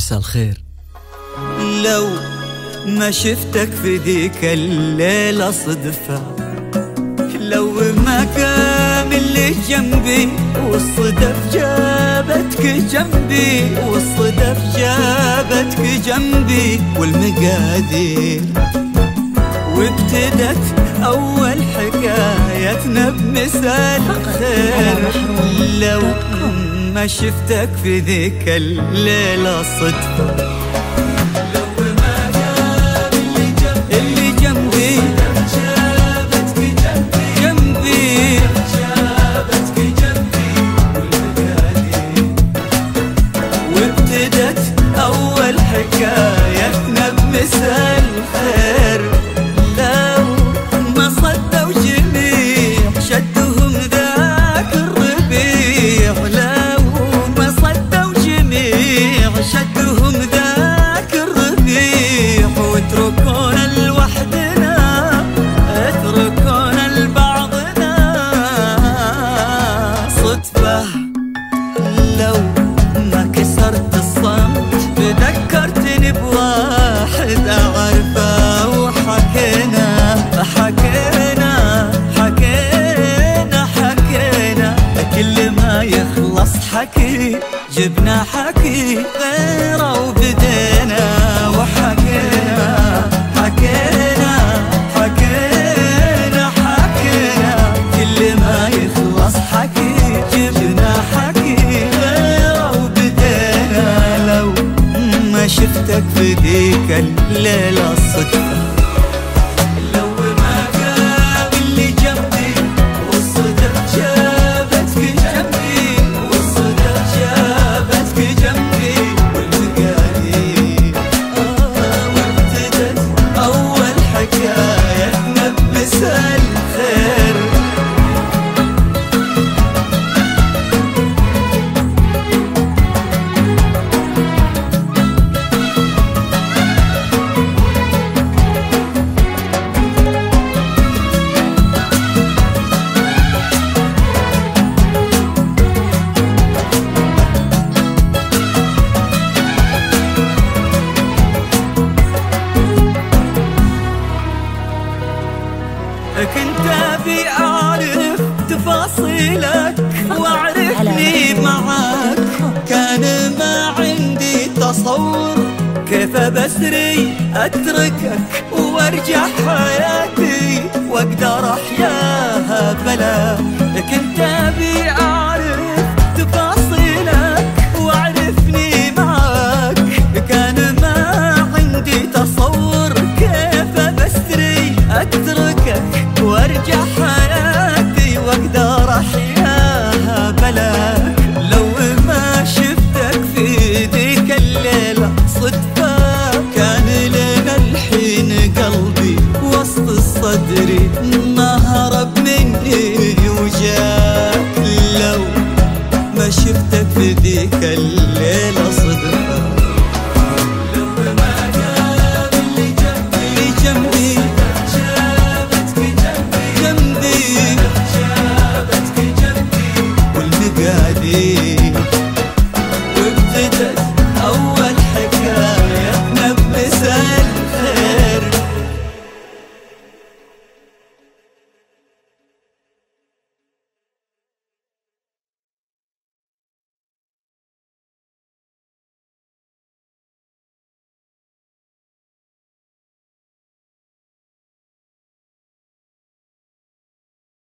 مساء الخير. لو ما شفتك في ذيك الليلة صدفة، لو ما كان اللي جنبي والصدف جابتك جنبي، والصدف جابتك جنبي والمقادير، وابتدت أول حكايتنا بمثال خير. لو ما شفتك في ذيك الليلة صدفة، أول حكايتنا بمثال خير. لو ما صدوا جميع شدهم ذاك الربيع، لو ما صدوا جميع شدهم ذاك الربيع، واتركونا لوحدنا اتركونا لبعضنا صدفة. لو ما كسرت الصمت ذكرتني بواحد أعرفه، وحكينا حكينا حكينا حكينا كل ما يخلص حكي جبنا حكي غيره وبدينا، وحكينا حكينا حكينا حكينا كل ما يخلص حكي جبنا حكي غيره وبدينا. لو ما شفتك في ذيك الليلة صدفة، لو ما كان اللي جنبي والصدف جابتك جنبي، والصدف جابتك جنبي والمقادير، وابتدت أول حكايتنا بمثال خير. كنت أبي أعرف تفاصيلك وأعرفني معاك، كان ما عندي تصور كيف بسري أتركك وأرجع حياتي وأقدر أحياها بلا. كنت أبي